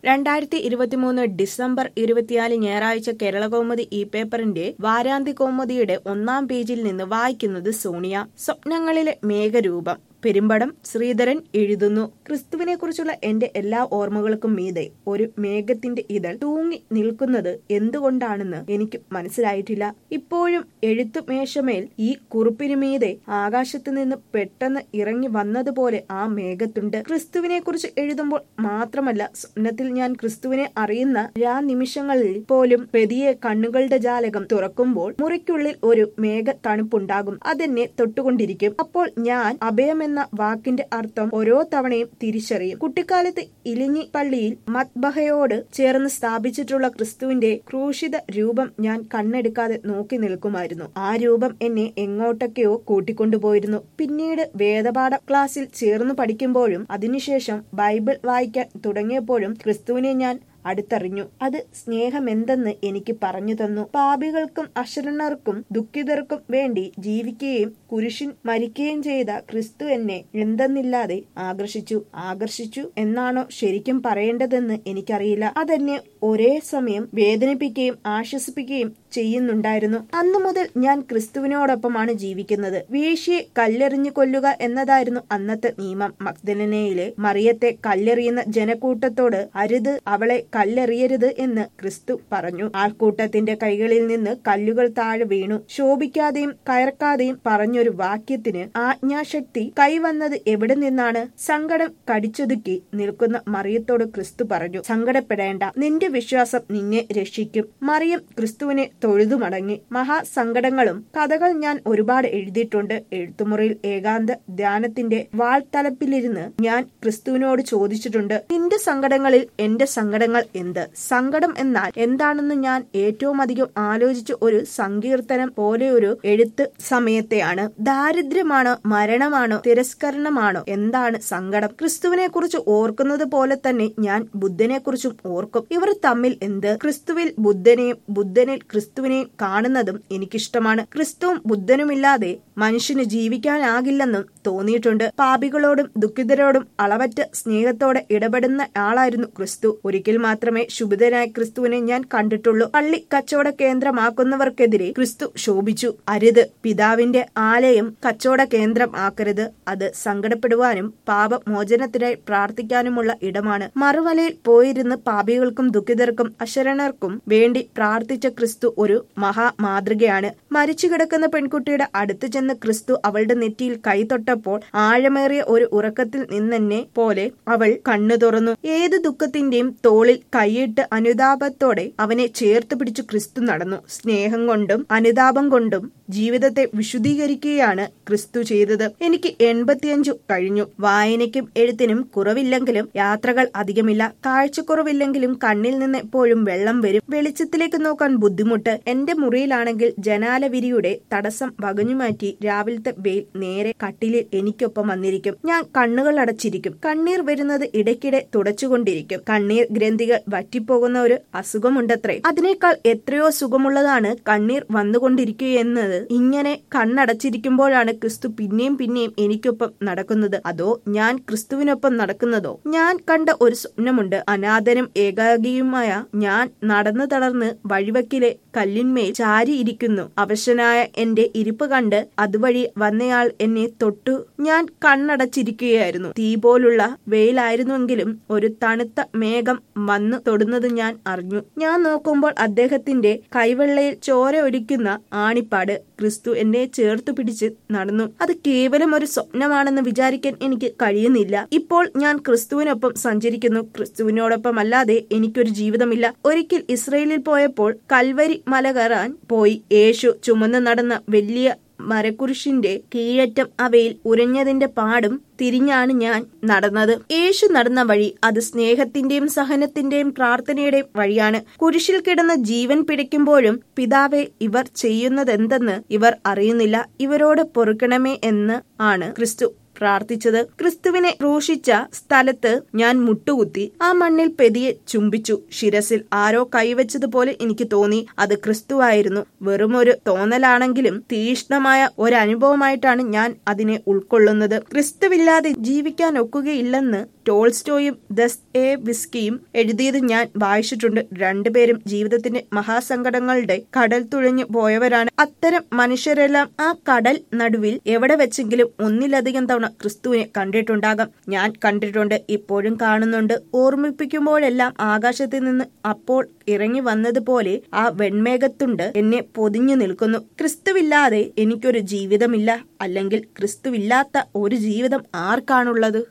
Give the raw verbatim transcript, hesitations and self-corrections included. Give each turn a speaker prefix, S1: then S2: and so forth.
S1: രണ്ടായിരത്തി ഇരുപത്തിമൂന്ന് ഡിസംബർ ഇരുപത്തിനാല് ഞായറാഴ്ച കേരളകൗമുദി ഈ പേപ്പറിന്റെ വാരാന്ത്യ കൗമുദിയുടെ ഒന്നാം പേജിൽ നിന്ന് വായിക്കുന്നത് സോണിയ. സ്വപ്നങ്ങളിലെ മേഘരൂപം. പെരുമ്പടം ശ്രീധരൻ എഴുതുന്നു. ക്രിസ്തുവിനെ കുറിച്ചുള്ള എന്റെ എല്ലാ ഓർമ്മകൾക്കും മീതെ ഒരു മേഘത്തിന്റെ ഇതൾ തൂങ്ങി നിൽക്കുന്നത് എന്തുകൊണ്ടാണെന്ന് എനിക്ക് മനസ്സിലായിട്ടില്ല. ഇപ്പോഴും എഴുത്തു മേശമേൽ ഈ കുറിപ്പിനു മീതെ ആകാശത്ത് നിന്ന് പെട്ടെന്ന് ഇറങ്ങി വന്നതുപോലെ ആ മേഘത്തുണ്ട്. ക്രിസ്തുവിനെ കുറിച്ച് എഴുതുമ്പോൾ മാത്രമല്ല, സ്വപ്നത്തിൽ ഞാൻ ക്രിസ്തുവിനെ അറിയുന്ന ആ നിമിഷങ്ങളിൽ പോലും പ്രതിയെ കണ്ണുകളുടെ ജാലകം തുറക്കുമ്പോൾ മുറിക്കുള്ളിൽ ഒരു മേഘ തണുപ്പുണ്ടാകും. അതെന്നെ തൊട്ടുകൊണ്ടിരിക്കും. അപ്പോൾ ഞാൻ അഭയമെന്ന എന്ന വാക്കിന്റെ അർത്ഥം ഓരോ തവണയും തിരിച്ചറിയും. കുട്ടിക്കാലത്ത് ഇലിഞ്ഞി പള്ളിയിൽ മത്ബഹയോട് ചേർന്ന് സ്ഥാപിച്ചിട്ടുള്ള ക്രിസ്തുവിന്റെ ക്രൂശിത രൂപം ഞാൻ കണ്ണെടുക്കാതെ നോക്കി നിൽക്കുമായിരുന്നു. ആ രൂപം എന്നെ എങ്ങോട്ടൊക്കെയോ കൂട്ടിക്കൊണ്ടുപോയിരുന്നു. പിന്നീട് വേദപാഠ ക്ലാസ്സിൽ ചേർന്ന് പഠിക്കുമ്പോഴും അതിനുശേഷം ബൈബിൾ വായിക്കാൻ തുടങ്ങിയപ്പോഴും ക്രിസ്തുവിനെ ഞാൻ അടുത്തറിഞ്ഞു. അത് സ്നേഹമെന്തെന്ന് എനിക്ക് പറഞ്ഞു തന്നു. പാപികൾക്കും അശരണർക്കും ദുഃഖിതർക്കും വേണ്ടി ജീവിക്കുകയും കുരിശിൽ മരിക്കുകയും ചെയ്ത ക്രിസ്തു എന്നെ എന്തെന്നില്ലാതെ ആകർഷിച്ചു. ആകർഷിച്ചു എന്നാണോ ശരിക്കും പറയേണ്ടതെന്ന് എനിക്കറിയില്ല. അതെന്നെ ഒരേ സമയം വേദനിപ്പിക്കുകയും ആശ്വസിപ്പിക്കുകയും ചെയ്യുന്നുണ്ടായിരുന്നു. അന്നു മുതൽ ഞാൻ ക്രിസ്തുവിനോടൊപ്പമാണ് ജീവിക്കുന്നത്. വീഴ്ചയെ കല്ലെറിഞ്ഞു കൊല്ലുക എന്നതായിരുന്നു അന്നത്തെ നിയമം. മഗ്ദലനയിലെ മറിയത്തെ കല്ലെറിയുന്ന ജനക്കൂട്ടത്തോട് അരുത്, അവളെ കല്ലെറിയരുത് എന്ന് ക്രിസ്തു പറഞ്ഞു. ആൾക്കൂട്ടത്തിന്റെ കൈകളിൽ നിന്ന് കല്ലുകൾ താഴെ വീണു. ശോഭിക്കാതെയും കയർക്കാതെയും പറഞ്ഞൊരു വാക്യത്തിന് ആജ്ഞാശക്തി കൈവന്നത് എവിടെ നിന്നാണ്? സങ്കടം കടിച്ചൊതുക്കി നിൽക്കുന്ന മറിയത്തോട് ക്രിസ്തു പറഞ്ഞു, സങ്കടപ്പെടേണ്ട, നിന്റെ വിശ്വാസം നിന്നെ രക്ഷിക്കും. മറിയം ക്രിസ്തുവിനെ തൊഴുതു മടങ്ങി. മഹാസങ്കടങ്ങളും കഥകൾ ഞാൻ ഒരുപാട് എഴുതിയിട്ടുണ്ട്. എഴുത്തുമുറിയിൽ ഏകാന്ത ധ്യാനത്തിന്റെ വാൾത്തലപ്പിലിരുന്ന് ഞാൻ ക്രിസ്തുവിനോട് ചോദിച്ചിട്ടുണ്ട്, നിന്റെ സങ്കടങ്ങളിൽ എന്റെ സങ്കടങ്ങൾ എന്ത്? സങ്കടം എന്നാൽ എന്താണെന്ന് ഞാൻ ഏറ്റവും അധികം ആലോചിച്ച ഒരു സങ്കീർത്തനം പോലെ ഒരു എഴുത്ത് സമയത്തെയാണ്. ദാരിദ്ര്യമാണോ, മരണമാണോ, തിരസ്കരണമാണോ? എന്താണ് സങ്കടം? ക്രിസ്തുവിനെ കുറിച്ച് ഓർക്കുന്നത് പോലെ തന്നെ ഞാൻ ബുദ്ധനെ കുറിച്ചും ഓർക്കും. ഇവർ തമ്മിൽ എന്ത്? ക്രിസ്തുവിൽ ബുദ്ധനെയും ബുദ്ധനിൽ ക്രിസ്തുവിനെയും കാണുന്നതും എനിക്കിഷ്ടമാണ്. ക്രിസ്തുവും ബുദ്ധനുമില്ലാതെ മനുഷ്യന് ജീവിക്കാനാകില്ലെന്നും തോന്നിയിട്ടുണ്ട്. പാപികളോടും ദുഃഖിതരോടും അളവറ്റ സ്നേഹത്തോടെ ഇടപെടുന്ന ആളായിരുന്നു ക്രിസ്തു. ഒരിക്കൽ മാത്രമേ ശുഭിതനായ ക്രിസ്തുവിനെ ഞാൻ കണ്ടിട്ടുള്ളൂ. പള്ളി കച്ചവട കേന്ദ്രമാക്കുന്നവർക്കെതിരെ ക്രിസ്തു ശോഭിച്ചു. അരുത്, പിതാവിന്റെ ആലയം കച്ചവട കേന്ദ്രം ആക്കരുത്. അത് സങ്കടപ്പെടുവാനും പാപമോചനത്തിനായി പ്രാർത്ഥിക്കാനുമുള്ള ഇടമാണ്. മറുവലയിൽ പോയിരുന്ന് പാപികൾക്കും ദുഃഖിതർക്കും അശരണർക്കും വേണ്ടി പ്രാർത്ഥിച്ച ക്രിസ്തു ഒരു മഹാ മാതൃകയാണ്. മരിച്ചു കിടക്കുന്ന പെൺകുട്ടിയുടെ അടുത്ത് ചെന്ന് ക്രിസ്തു അവളുടെ നെറ്റിയിൽ കൈ തൊട്ടപ്പോൾ ആഴമേറിയ ഒരു ഉറക്കത്തിൽ നിന്നെന്നെ പോലെ അവൾ കണ്ണു തുറന്നു. ഏത് ദുഃഖത്തിന്റെയും തോളിൽ കൈയിട്ട് അനുതാപത്തോടെ അവനെ ചേർത്ത് പിടിച്ചു ക്രിസ്തു നടന്നു. സ്നേഹം കൊണ്ടും അനുതാപം കൊണ്ടും ജീവിതത്തെ വിശുദ്ധീകരിക്കുകയാണ് ക്രിസ്തു ചെയ്തത്. എനിക്ക് എൺപത്തിയഞ്ചു കഴിഞ്ഞു. വായനയ്ക്കും എഴുത്തിനും കുറവില്ലെങ്കിലും യാത്രകൾ അധികമില്ല. കാഴ്ചക്കുറവില്ലെങ്കിലും കണ്ണിൽ നിന്ന് എപ്പോഴും വെള്ളം വരും. വെളിച്ചത്തിലേക്ക് നോക്കാൻ ബുദ്ധിമുട്ട്. എന്റെ മുറിയിലാണെങ്കിൽ ജനാലവിരിയുടെ തടസ്സം വകഞ്ഞുമാറ്റി രാവിലത്തെ വെയിൽ നേരെ കട്ടിലിൽ എനിക്കൊപ്പം വന്നിരിക്കും. ഞാൻ കണ്ണുകൾ അടച്ചിരിക്കും. കണ്ണീർ വരുന്നത് ഇടയ്ക്കിടെ തുടച്ചുകൊണ്ടിരിക്കും. കണ്ണീർ ഗ്രന്ഥികൾ വറ്റിപ്പോകുന്ന ഒരു അസുഖമുണ്ടത്രേ. അതിനേക്കാൾ എത്രയോ സുഖമുള്ളതാണ് കണ്ണീർ വന്നുകൊണ്ടിരിക്കുകയെന്നത്. ഇങ്ങനെ കണ്ണടച്ചിരിക്കുമ്പോഴാണ് ക്രിസ്തു പിന്നെയും പിന്നെയും എനിക്കൊപ്പം നടക്കുന്നത്. അതോ ഞാൻ ക്രിസ്തുവിനൊപ്പം നടക്കുന്നതോ? ഞാൻ കണ്ട ഒരു സ്വപ്നമുണ്ട്. അനാഥനും ഏകാഗിയുമായ ഞാൻ നടന്നു തളർന്ന് വഴിവക്കിലെ കല്ലിന്മേൽ ചാരിയിരിക്കുന്നു. അവശനായ എന്റെ ഇരിപ്പ് കണ്ട് അതുവഴി വന്നയാൾ എന്നെ തൊട്ടു. ഞാൻ കണ്ണടച്ചിരിക്കുകയായിരുന്നു. തീ പോലുള്ള വെയിലായിരുന്നുവെങ്കിലും ഒരു തണുത്ത മേഘം വന്നു തൊടുന്നത് ഞാൻ അറിഞ്ഞു. ഞാൻ നോക്കുമ്പോൾ അദ്ദേഹത്തിന്റെ കൈവെള്ളയിൽ ചോര ഒലിക്കുന്ന ആണിപ്പാട്. ക്രിസ്തു എന്നെ ചേർത്തു പിടിച്ച് നടന്നു. അത് കേവലം ഒരു സ്വപ്നമാണെന്ന് വിചാരിക്കാൻ എനിക്ക് കഴിയുന്നില്ല. ഇപ്പോൾ ഞാൻ ക്രിസ്തുവിനൊപ്പം സഞ്ചരിക്കുന്നു. ക്രിസ്തുവിനോടൊപ്പം അല്ലാതെ എനിക്കൊരു ജീവിതമില്ല. ഒരിക്കൽ ഇസ്രയേലിൽ പോയപ്പോൾ കൽവരി മല കയറാൻ പോയി. യേശു ചുമന്ന് നടന്ന വലിയ മരക്കുരിശിന്റെ കീഴറ്റം അവയിൽ ഉരഞ്ഞതിന്റെ പാടും തിരിഞ്ഞാണ് ഞാൻ നടന്നത്. യേശു നടന്ന വഴി അത് സ്നേഹത്തിന്റെയും സഹനത്തിന്റെയും പ്രാർത്ഥനയുടെയും വഴിയാണ്. കുരിശിൽ കിടന്ന് ജീവൻ പിടിക്കുമ്പോഴും പിതാവേ, ഇവർ ചെയ്യുന്നതെന്തെന്ന് ഇവർ അറിയുന്നില്ല, ഇവരോട് പൊറുക്കണമേ എന്ന് ആണ് ക്രിസ്തു പ്രാർത്ഥിച്ചത്. ക്രിസ്തുവിനെ ക്രൂശിച്ച സ്ഥലത്ത് ഞാൻ മുട്ടുകുത്തി ആ മണ്ണിൽ പെതിയെ ചുംബിച്ചു. ശിരസിൽ ആരോ കൈവച്ചതുപോലെ എനിക്ക് തോന്നി. അത് ക്രിസ്തുവായിരുന്നു. വെറുമൊരു തോന്നലാണെങ്കിലും തീഷ്ണമായ ഒരനുഭവമായിട്ടാണ് ഞാൻ അതിനെ ഉൾക്കൊള്ളുന്നത്. ക്രിസ്തുവില്ലാതെ ജീവിക്കാൻ ഒക്കുകയില്ലെന്ന് ടോൾസ്റ്റോയും ദസ്തയേവ്സ്കിയും എഴുതിയത് ഞാൻ വായിച്ചിട്ടുണ്ട്. രണ്ടുപേരും ജീവിതത്തിന്റെ മഹാസങ്കടങ്ങളുടെ കടൽ തുഴഞ്ഞു പോയവരാണ്. അത്തരം മനുഷ്യരെല്ലാം ആ കടൽ നടുവിൽ എവിടെ വെച്ചെങ്കിലും ഒന്നിലധികം തവണ ക്രിസ്തുവിനെ കണ്ടിട്ടുണ്ടാകാം. ഞാൻ കണ്ടിട്ടുണ്ട്, ഇപ്പോഴും കാണുന്നുണ്ട്. ഓർമ്മിപ്പിക്കുമ്പോഴെല്ലാം ആകാശത്തിൽ നിന്ന് അപ്പോൾ ഇറങ്ങി വന്നതുപോലെ ആ വെൺമേഘത്തുണ്ട് എന്നെ പൊതിഞ്ഞു നിൽക്കുന്നു. ക്രിസ്തുവില്ലാതെ എനിക്കൊരു ജീവിതമില്ല. അല്ലെങ്കിൽ ക്രിസ്തുവില്ലാത്ത ഒരു ജീവിതം ആർക്കാണുള്ളത്?